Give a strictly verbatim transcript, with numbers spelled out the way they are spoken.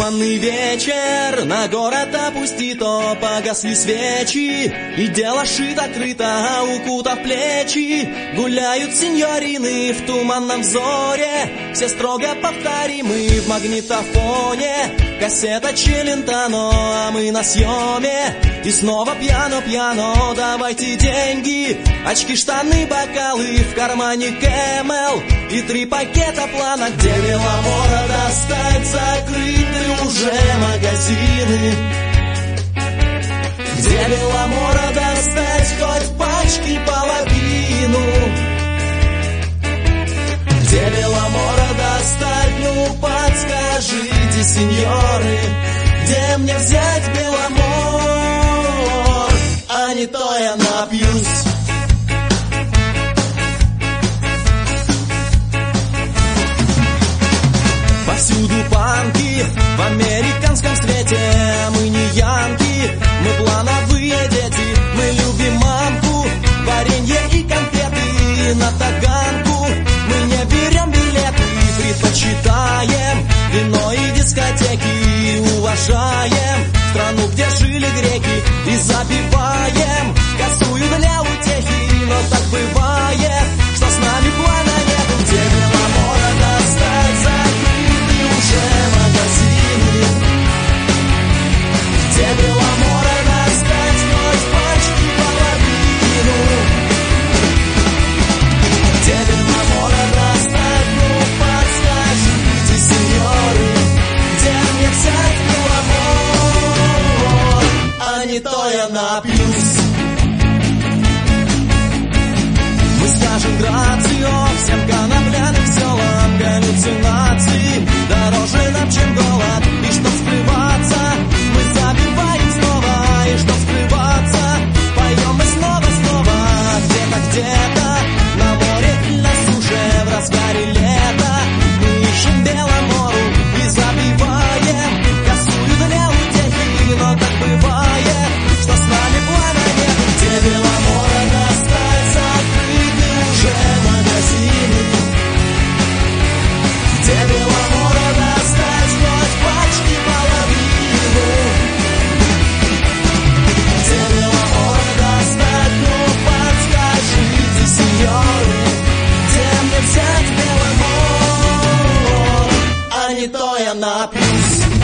Туманный вечер, на город опустито, погасли свечи, и дело шито-крыто, укутав плечи. Гуляют сеньорины в туманном взоре, все строго повторимы в магнитофоне. Кассета Челентано, а мы на съеме, и снова пьяно-пьяно, давайте деньги. Очки, штаны, бокалы, в кармане Кэмэл, и три пакета плана, где Беломора достать, закрыты уже магазины. Где Беломора достать, хоть пачки половину. Где Беломора достать, ну подскажите, сеньоры, где мне взять Беломор, а не то я напьюсь. Повсюду панки, в американском свете. Мы не янки, мы плановые дети. Мы любим мамку, варенье и конфеты на таганку. Мы не берем билеты, предпочитаем вино и дискотеки. Уважаем страну, где жили греки, и забиваем косую для утехи. Но так бывает, что с нами плана нету. Где Беломора достать, закрыты уже магазины. Где Беломора достать, хоть пачки половину. Где Беломора достать, ну подскажите, сеньоры, где мне взять Беломор, а не то я напьюсь. Мы скажем грацио всем конопляным селам, галлюцинации дороже нам, чем голод. И чтоб скрываться, мы забиваем снова. И чтоб скрываться, поем мы снова-снова. Где-то, где-то на море и на суше, в разгаре лета мы ищем Беломору и забиваем косую для утехи. Но так бывает, что с нами плана нет. Где Беломора достать, закрыты уже магазины. Где Беломора достать, хоть пачки половину. Где Беломора достать, ну подскажите, сеньоры, где мне взять Беломор, а не то я напьюсь.